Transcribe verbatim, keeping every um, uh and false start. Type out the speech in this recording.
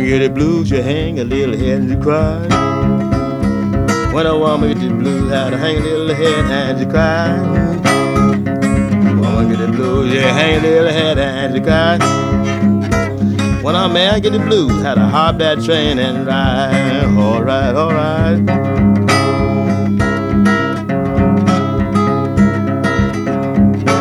get the blues, you hang a little head and you cry. When a woman get the blues, how to hang a little head and you cry. Woman get the blues, you hang a little head and you cry. When a man get the blues, how to hop that train and ride. All right, all right.